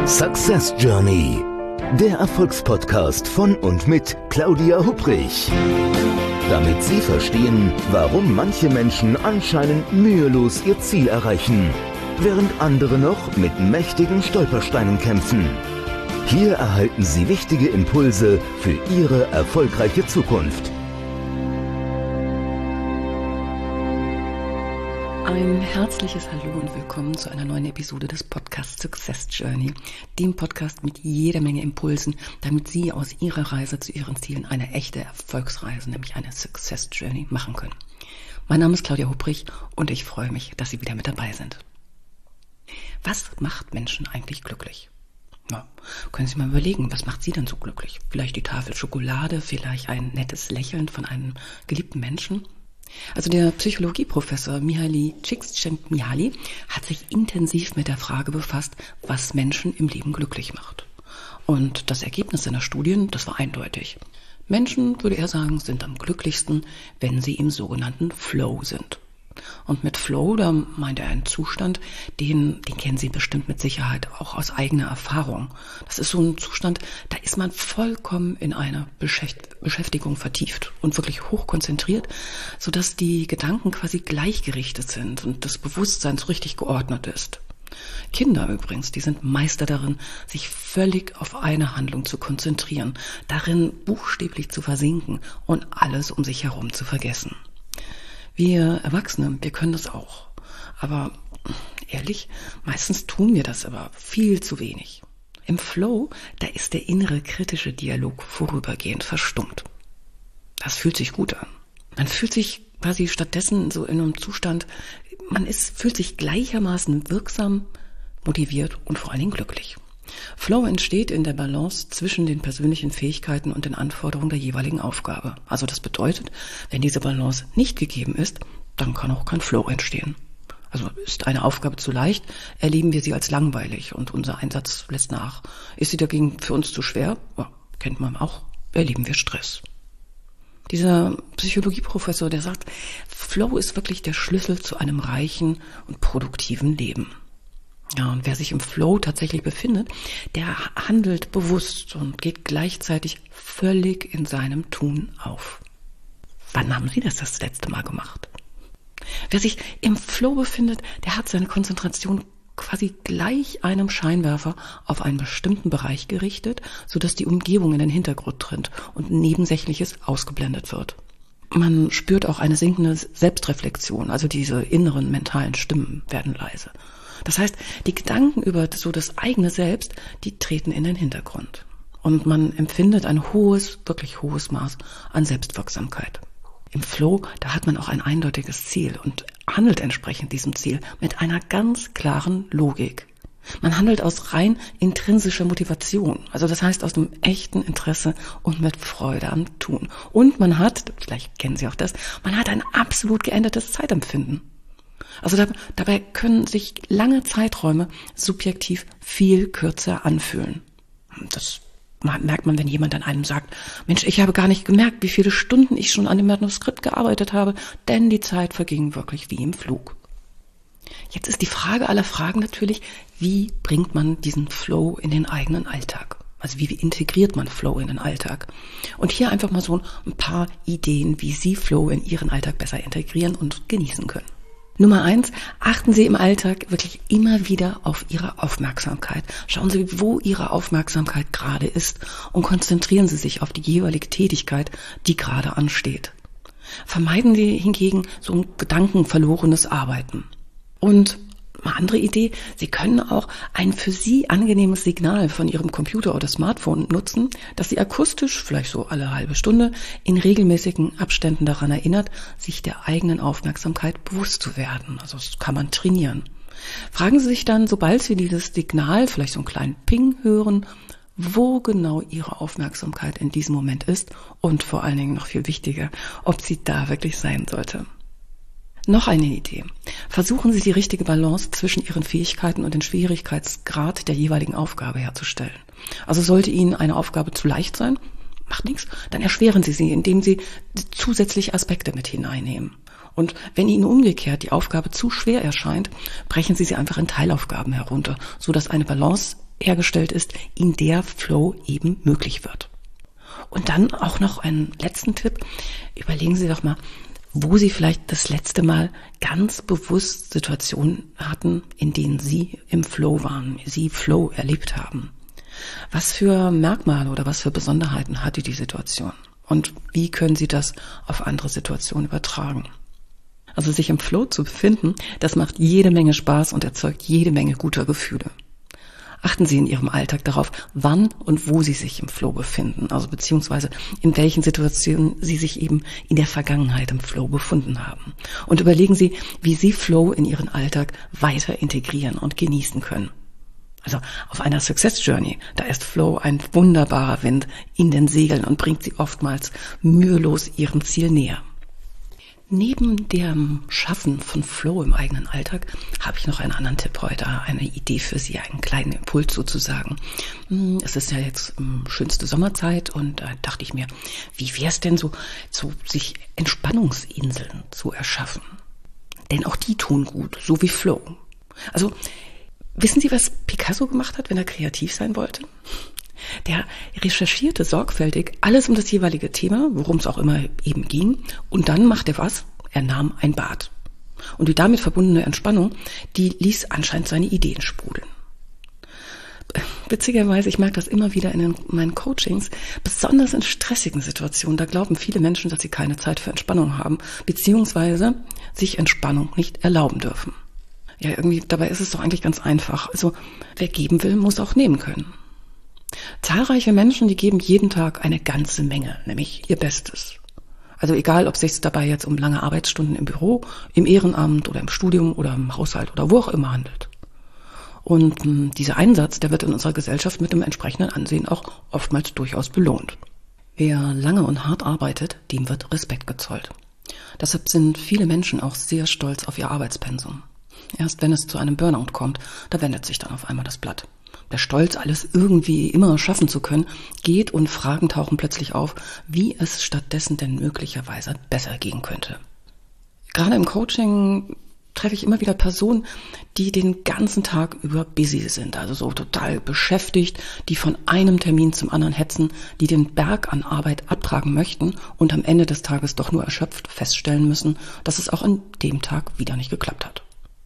Success Journey, der Erfolgspodcast von und mit Claudia Hupprich. Damit Sie verstehen, warum manche Menschen anscheinend mühelos ihr Ziel erreichen, während andere noch mit mächtigen Stolpersteinen kämpfen. Hier erhalten Sie wichtige Impulse für Ihre erfolgreiche Zukunft. Ein herzliches Hallo und willkommen zu einer neuen Episode des Podcasts Success Journey, dem Podcast mit jeder Menge Impulsen, damit Sie aus Ihrer Reise zu Ihren Zielen eine echte Erfolgsreise, nämlich eine Success Journey, machen können. Mein Name ist Claudia Hupprich und ich freue mich, dass Sie wieder mit dabei sind. Was macht Menschen eigentlich glücklich? Ja, können Sie mal überlegen, was macht Sie denn so glücklich? Vielleicht die Tafel Schokolade, vielleicht ein nettes Lächeln von einem geliebten Menschen? Also der Psychologieprofessor Mihaly Csikszentmihalyi hat sich intensiv mit der Frage befasst, was Menschen im Leben glücklich macht. Und das Ergebnis seiner Studien, das war eindeutig. Menschen, würde er sagen, sind am glücklichsten, wenn sie im sogenannten Flow sind. Und mit Flow, da meint er einen Zustand, den kennen Sie bestimmt mit Sicherheit auch aus eigener Erfahrung. Das ist so ein Zustand, da ist man vollkommen in eine Beschäftigung vertieft und wirklich hochkonzentriert, sodass die Gedanken quasi gleichgerichtet sind und das Bewusstsein so richtig geordnet ist. Kinder übrigens, die sind Meister darin, sich völlig auf eine Handlung zu konzentrieren, darin buchstäblich zu versinken und alles um sich herum zu vergessen. Wir Erwachsene, wir können das auch. Aber ehrlich, meistens tun wir das aber viel zu wenig. Im Flow, da ist der innere kritische Dialog vorübergehend verstummt. Das fühlt sich gut an. Man fühlt sich quasi stattdessen so in einem Zustand, fühlt sich gleichermaßen wirksam, motiviert und vor allen Dingen glücklich. Flow entsteht in der Balance zwischen den persönlichen Fähigkeiten und den Anforderungen der jeweiligen Aufgabe. Also das bedeutet, wenn diese Balance nicht gegeben ist, dann kann auch kein Flow entstehen. Also ist eine Aufgabe zu leicht, erleben wir sie als langweilig und unser Einsatz lässt nach. Ist sie dagegen für uns zu schwer, ja, kennt man auch, erleben wir Stress. Dieser Psychologieprofessor, der sagt, Flow ist wirklich der Schlüssel zu einem reichen und produktiven Leben. Ja, und wer sich im Flow tatsächlich befindet, der handelt bewusst und geht gleichzeitig völlig in seinem Tun auf. Wann haben Sie das letzte Mal gemacht? Wer sich im Flow befindet, der hat seine Konzentration quasi gleich einem Scheinwerfer auf einen bestimmten Bereich gerichtet, sodass die Umgebung in den Hintergrund tritt und Nebensächliches ausgeblendet wird. Man spürt auch eine sinkende Selbstreflexion, also diese inneren mentalen Stimmen werden leise. Das heißt, die Gedanken über so das eigene Selbst, die treten in den Hintergrund. Und man empfindet ein wirklich hohes Maß an Selbstwirksamkeit. Im Flow, da hat man auch ein eindeutiges Ziel und handelt entsprechend diesem Ziel mit einer ganz klaren Logik. Man handelt aus rein intrinsischer Motivation, also das heißt aus einem echten Interesse und mit Freude am Tun. Und man hat, vielleicht kennen Sie auch das, man hat ein absolut geändertes Zeitempfinden. Also dabei können sich lange Zeiträume subjektiv viel kürzer anfühlen. Das merkt man, wenn jemand an einem sagt, Mensch, ich habe gar nicht gemerkt, wie viele Stunden ich schon an dem Manuskript gearbeitet habe, denn die Zeit verging wirklich wie im Flug. Jetzt ist die Frage aller Fragen natürlich, wie bringt man diesen Flow in den eigenen Alltag? Also wie integriert man Flow in den Alltag? Und hier einfach mal so ein paar Ideen, wie Sie Flow in Ihren Alltag besser integrieren und genießen können. Nummer 1, achten Sie im Alltag wirklich immer wieder auf Ihre Aufmerksamkeit. Schauen Sie, wo Ihre Aufmerksamkeit gerade ist und konzentrieren Sie sich auf die jeweilige Tätigkeit, die gerade ansteht. Vermeiden Sie hingegen so ein gedankenverlorenes Arbeiten. Und eine andere Idee, Sie können auch ein für Sie angenehmes Signal von Ihrem Computer oder Smartphone nutzen, das Sie akustisch, vielleicht so alle halbe Stunde, in regelmäßigen Abständen daran erinnert, sich der eigenen Aufmerksamkeit bewusst zu werden. Also das kann man trainieren. Fragen Sie sich dann, sobald Sie dieses Signal, vielleicht so einen kleinen Ping hören, wo genau Ihre Aufmerksamkeit in diesem Moment ist und vor allen Dingen noch viel wichtiger, ob sie da wirklich sein sollte. Noch eine Idee. Versuchen Sie die richtige Balance zwischen Ihren Fähigkeiten und den Schwierigkeitsgrad der jeweiligen Aufgabe herzustellen. Also sollte Ihnen eine Aufgabe zu leicht sein, macht nichts, dann erschweren Sie sie, indem Sie zusätzliche Aspekte mit hineinnehmen. Und wenn Ihnen umgekehrt die Aufgabe zu schwer erscheint, brechen Sie sie einfach in Teilaufgaben herunter, sodass eine Balance hergestellt ist, in der Flow eben möglich wird. Und dann auch noch einen letzten Tipp. Überlegen Sie doch mal, wo Sie vielleicht das letzte Mal ganz bewusst Situationen hatten, in denen Sie im Flow waren, Sie Flow erlebt haben. Was für Merkmale oder was für Besonderheiten hatte die Situation? Und wie können Sie das auf andere Situationen übertragen? Also sich im Flow zu befinden, das macht jede Menge Spaß und erzeugt jede Menge guter Gefühle. Achten Sie in Ihrem Alltag darauf, wann und wo Sie sich im Flow befinden, also beziehungsweise in welchen Situationen Sie sich eben in der Vergangenheit im Flow befunden haben. Und überlegen Sie, wie Sie Flow in Ihren Alltag weiter integrieren und genießen können. Also auf einer Success Journey, da ist Flow ein wunderbarer Wind in den Segeln und bringt Sie oftmals mühelos Ihrem Ziel näher. Neben dem Schaffen von Flow im eigenen Alltag habe ich noch einen anderen Tipp heute, eine Idee für Sie, einen kleinen Impuls sozusagen. Es ist ja jetzt schönste Sommerzeit und da dachte ich mir, wie wäre es denn so sich Entspannungsinseln zu erschaffen? Denn auch die tun gut, so wie Flow. Also wissen Sie, was Picasso gemacht hat, wenn er kreativ sein wollte? Der recherchierte sorgfältig alles um das jeweilige Thema, worum es auch immer eben ging, und dann machte er was? Er nahm ein Bad. Und die damit verbundene Entspannung, die ließ anscheinend seine Ideen sprudeln. Witzigerweise, ich merke das immer wieder in meinen Coachings, besonders in stressigen Situationen, da glauben viele Menschen, dass sie keine Zeit für Entspannung haben, beziehungsweise sich Entspannung nicht erlauben dürfen. Ja, irgendwie, dabei ist es doch eigentlich ganz einfach. Also, wer geben will, muss auch nehmen können. Zahlreiche Menschen, die geben jeden Tag eine ganze Menge, nämlich ihr Bestes. Also egal, ob es sich dabei jetzt um lange Arbeitsstunden im Büro, im Ehrenamt oder im Studium oder im Haushalt oder wo auch immer handelt. Und dieser Einsatz, der wird in unserer Gesellschaft mit dem entsprechenden Ansehen auch oftmals durchaus belohnt. Wer lange und hart arbeitet, dem wird Respekt gezollt. Deshalb sind viele Menschen auch sehr stolz auf ihr Arbeitspensum. Erst wenn es zu einem Burnout kommt, da wendet sich dann auf einmal das Blatt. Der Stolz, alles irgendwie immer schaffen zu können, geht und Fragen tauchen plötzlich auf, wie es stattdessen denn möglicherweise besser gehen könnte. Gerade im Coaching treffe ich immer wieder Personen, die den ganzen Tag über busy sind, also so total beschäftigt, die von einem Termin zum anderen hetzen, die den Berg an Arbeit abtragen möchten und am Ende des Tages doch nur erschöpft feststellen müssen, dass es auch an dem Tag wieder nicht geklappt hat.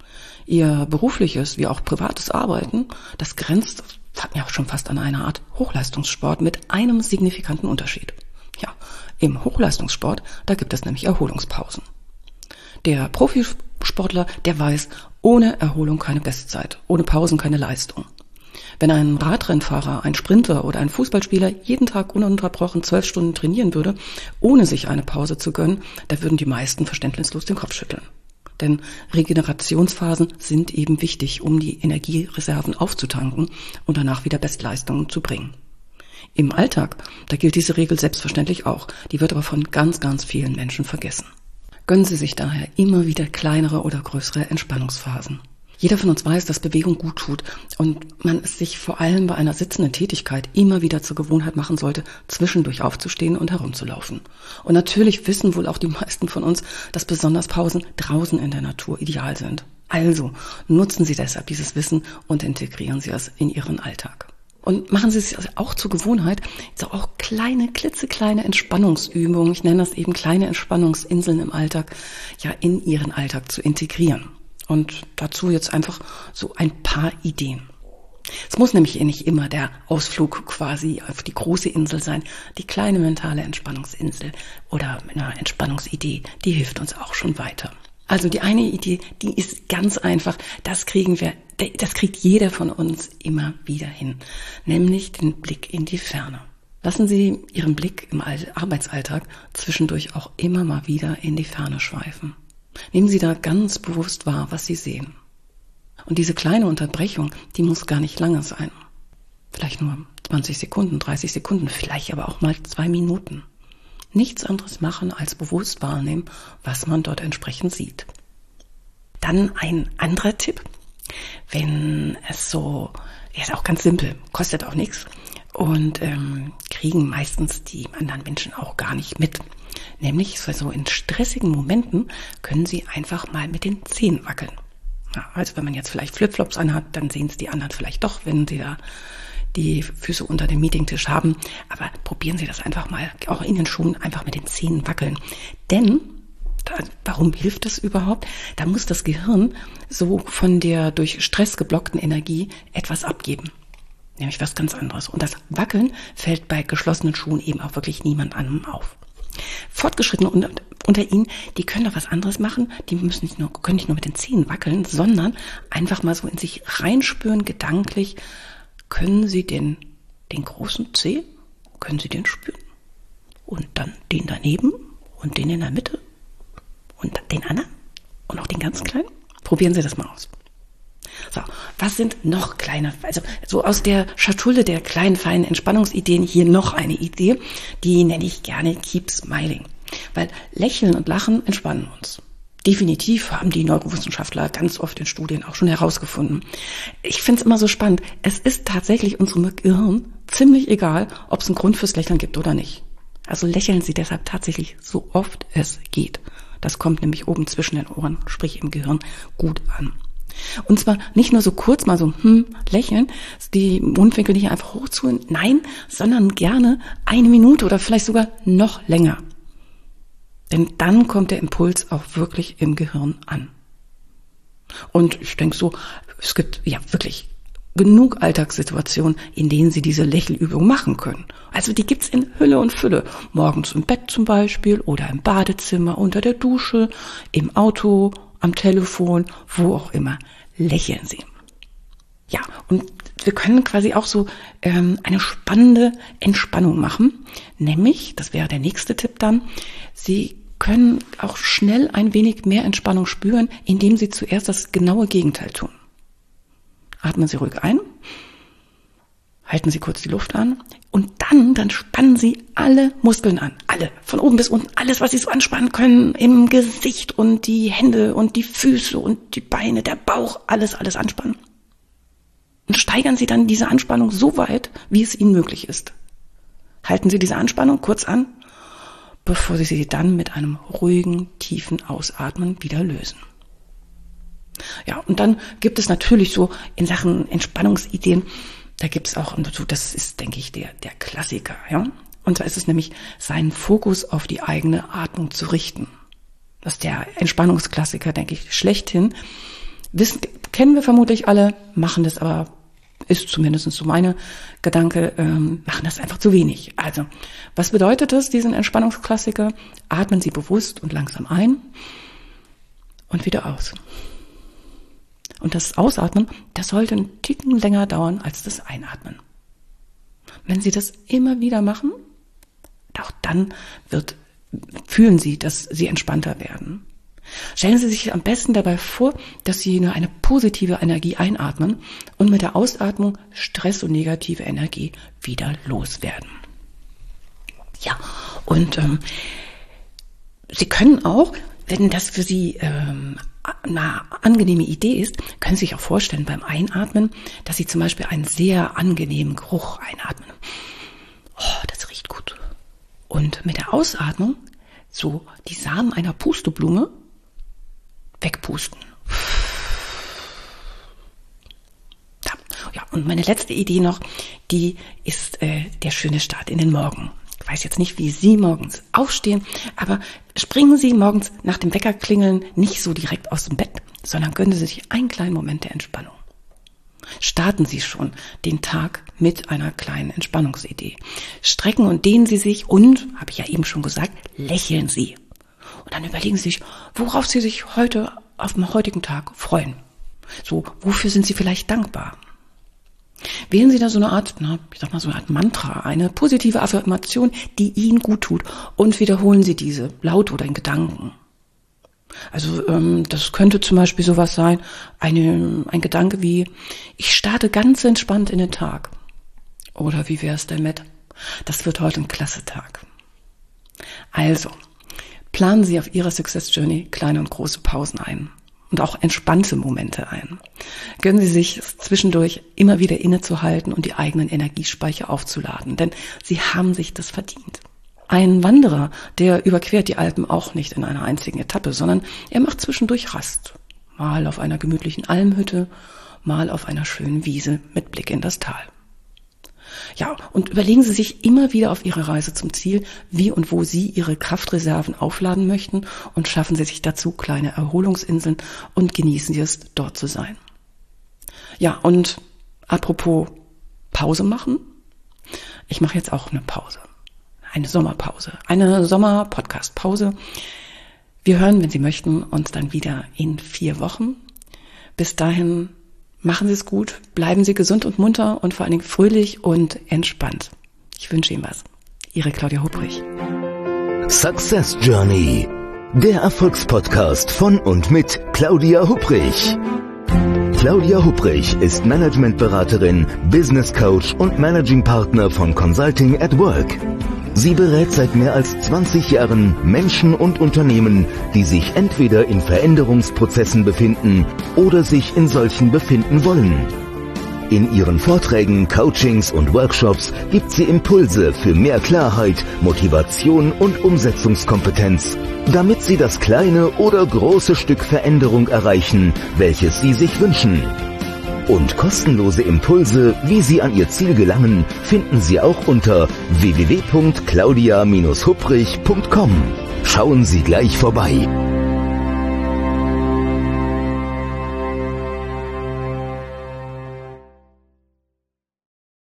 Ihr berufliches wie auch privates Arbeiten, das grenzt ja schon fast an eine Art Hochleistungssport mit einem signifikanten Unterschied. Ja, im Hochleistungssport, da gibt es nämlich Erholungspausen. Der Profisportler, der weiß, ohne Erholung keine Bestzeit, ohne Pausen keine Leistung. Wenn ein Radrennfahrer, ein Sprinter oder ein Fußballspieler jeden Tag ununterbrochen 12 Stunden trainieren würde, ohne sich eine Pause zu gönnen, da würden die meisten verständnislos den Kopf schütteln. Denn Regenerationsphasen sind eben wichtig, um die Energiereserven aufzutanken und danach wieder Bestleistungen zu bringen. Im Alltag, da gilt diese Regel selbstverständlich auch, die wird aber von ganz, ganz vielen Menschen vergessen. Gönnen Sie sich daher immer wieder kleinere oder größere Entspannungsphasen. Jeder von uns weiß, dass Bewegung gut tut und man es sich vor allem bei einer sitzenden Tätigkeit immer wieder zur Gewohnheit machen sollte, zwischendurch aufzustehen und herumzulaufen. Und natürlich wissen wohl auch die meisten von uns, dass besonders Pausen draußen in der Natur ideal sind. Also nutzen Sie deshalb dieses Wissen und integrieren Sie es in Ihren Alltag. Und machen Sie es auch zur Gewohnheit, so auch klitzekleine Entspannungsübungen, ich nenne das eben kleine Entspannungsinseln im Alltag, ja in Ihren Alltag zu integrieren. Und dazu jetzt einfach so ein paar Ideen. Es muss nämlich nicht immer der Ausflug quasi auf die große Insel sein. Die kleine mentale Entspannungsinsel oder eine Entspannungsidee, die hilft uns auch schon weiter. Also die eine Idee, die ist ganz einfach. Das kriegt jeder von uns immer wieder hin. Nämlich den Blick in die Ferne. Lassen Sie Ihren Blick im Arbeitsalltag zwischendurch auch immer mal wieder in die Ferne schweifen. Nehmen Sie da ganz bewusst wahr, was Sie sehen. Und diese kleine Unterbrechung, die muss gar nicht lange sein. Vielleicht nur 20 Sekunden, 30 Sekunden, vielleicht aber auch mal 2 Minuten. Nichts anderes machen, als bewusst wahrnehmen, was man dort entsprechend sieht. Dann ein anderer Tipp, wenn es so, ist auch ganz simpel, kostet auch nichts und kriegen meistens die anderen Menschen auch gar nicht mit. Nämlich so in stressigen Momenten können Sie einfach mal mit den Zehen wackeln. Ja, also wenn man jetzt vielleicht Flipflops anhat, dann sehen es die anderen vielleicht doch, wenn sie da die Füße unter dem Meetingtisch haben. Aber probieren Sie das einfach mal, auch in den Schuhen, einfach mit den Zehen wackeln. Denn, warum hilft das überhaupt? Da muss das Gehirn so von der durch Stress geblockten Energie etwas abgeben. Nämlich was ganz anderes. Und das Wackeln fällt bei geschlossenen Schuhen eben auch wirklich niemand anderem auf. Fortgeschrittene unter Ihnen, die können doch was anderes machen. Die können nicht nur mit den Zehen wackeln, sondern einfach mal so in sich reinspüren, gedanklich. Können Sie den großen Zeh, können Sie den spüren? Und dann den daneben und den in der Mitte und den anderen und auch den ganz kleinen? Probieren Sie das mal aus. So, was sind noch kleine, also so aus der Schatulle der kleinen, feinen Entspannungsideen hier noch eine Idee, die nenne ich gerne Keep Smiling. Weil Lächeln und Lachen entspannen uns. Definitiv haben die Neurowissenschaftler ganz oft in Studien auch schon herausgefunden. Ich finde es immer so spannend. Es ist tatsächlich unserem Gehirn ziemlich egal, ob es einen Grund fürs Lächeln gibt oder nicht. Also lächeln Sie deshalb tatsächlich so oft es geht. Das kommt nämlich oben zwischen den Ohren, sprich im Gehirn, gut an. Und zwar nicht nur so kurz mal so lächeln, die Mundwinkel nicht einfach hochzuholen, nein, sondern gerne 1 Minute oder vielleicht sogar noch länger. Denn dann kommt der Impuls auch wirklich im Gehirn an. Und ich denke so, es gibt ja wirklich genug Alltagssituationen, in denen Sie diese Lächelübung machen können. Also die gibt's in Hülle und Fülle. Morgens im Bett zum Beispiel oder im Badezimmer, unter der Dusche, im Auto, am Telefon, wo auch immer. Lächeln Sie. Ja, und wir können quasi auch so eine spannende Entspannung machen. Nämlich, das wäre der nächste Tipp dann, Sie können auch schnell ein wenig mehr Entspannung spüren, indem Sie zuerst das genaue Gegenteil tun. Atmen Sie ruhig ein, halten Sie kurz die Luft an und dann spannen Sie alle Muskeln an. Alle, von oben bis unten, alles, was Sie so anspannen können, im Gesicht und die Hände und die Füße und die Beine, der Bauch, alles anspannen. Und steigern Sie dann diese Anspannung so weit, wie es Ihnen möglich ist. Halten Sie diese Anspannung kurz an, bevor Sie sie dann mit einem ruhigen, tiefen Ausatmen wieder lösen. Ja, und dann gibt es natürlich so in Sachen Entspannungsideen, da gibt es auch, das ist, denke ich, der Klassiker, ja. Und da ist es nämlich, seinen Fokus auf die eigene Atmung zu richten. Das ist der Entspannungsklassiker, denke ich, schlechthin. Kennen wir vermutlich alle, machen das aber, ist zumindest so meine Gedanke, machen das einfach zu wenig. Also, was bedeutet das, diesen Entspannungsklassiker? Atmen Sie bewusst und langsam ein und wieder aus. Und das Ausatmen, das sollte einen Ticken länger dauern als das Einatmen. Wenn Sie das immer wieder machen, auch dann fühlen Sie, dass Sie entspannter werden. Stellen Sie sich am besten dabei vor, dass Sie nur eine positive Energie einatmen und mit der Ausatmung Stress und negative Energie wieder loswerden. Ja, und Sie können auch, wenn das für Sie eine angenehme Idee ist, können Sie sich auch vorstellen beim Einatmen, dass Sie zum Beispiel einen sehr angenehmen Geruch einatmen. Oh, das riecht gut. Und mit der Ausatmung so die Samen einer Pusteblume wegpusten. Ja, und meine letzte Idee noch, die ist der schöne Start in den Morgen. Ich weiß jetzt nicht, wie Sie morgens aufstehen, aber springen Sie morgens nach dem Weckerklingeln nicht so direkt aus dem Bett, sondern gönnen Sie sich einen kleinen Moment der Entspannung. Starten Sie schon den Tag mit einer kleinen Entspannungsidee. Strecken und dehnen Sie sich und, habe ich ja eben schon gesagt, lächeln Sie. Und dann überlegen Sie sich, worauf Sie sich heute auf dem heutigen Tag freuen. So, wofür sind Sie vielleicht dankbar? Wählen Sie da so eine Art, so eine Art Mantra, eine positive Affirmation, die Ihnen gut tut, und wiederholen Sie diese laut oder in Gedanken. Also das könnte zum Beispiel sowas sein, ein Gedanke wie, ich starte ganz entspannt in den Tag. Oder wie wäre es denn mit, das wird heute ein klasse Tag. Also, planen Sie auf Ihrer Success Journey kleine und große Pausen ein. Und auch entspannte Momente ein. Gönnen Sie sich zwischendurch immer wieder innezuhalten und die eigenen Energiespeicher aufzuladen, denn Sie haben sich das verdient. Ein Wanderer, der überquert die Alpen auch nicht in einer einzigen Etappe, sondern er macht zwischendurch Rast. mal auf einer gemütlichen Almhütte, mal auf einer schönen Wiese mit Blick in das Tal. Ja, und überlegen Sie sich immer wieder auf Ihrer Reise zum Ziel, wie und wo Sie Ihre Kraftreserven aufladen möchten und schaffen Sie sich dazu kleine Erholungsinseln und genießen Sie es, dort zu sein. Ja, und apropos Pause machen, ich mache jetzt auch eine Pause, eine Sommerpause, eine Sommer-Podcast-Pause. Wir hören, wenn Sie möchten, uns dann wieder in 4 Wochen. Bis dahin machen Sie es gut, bleiben Sie gesund und munter und vor allen Dingen fröhlich und entspannt. Ich wünsche Ihnen was. Ihre Claudia Hupprich. Success Journey, der Erfolgspodcast von und mit Claudia Hupprich. Claudia Hupprich ist Managementberaterin, Business Coach und Managing Partner von Consulting at Work. Sie berät seit mehr als 20 Jahren Menschen und Unternehmen, die sich entweder in Veränderungsprozessen befinden oder sich in solchen befinden wollen. In ihren Vorträgen, Coachings und Workshops gibt sie Impulse für mehr Klarheit, Motivation und Umsetzungskompetenz, damit sie das kleine oder große Stück Veränderung erreichen, welches sie sich wünschen. Und kostenlose Impulse, wie Sie an Ihr Ziel gelangen, finden Sie auch unter www.claudia-hupprich.com. Schauen Sie gleich vorbei.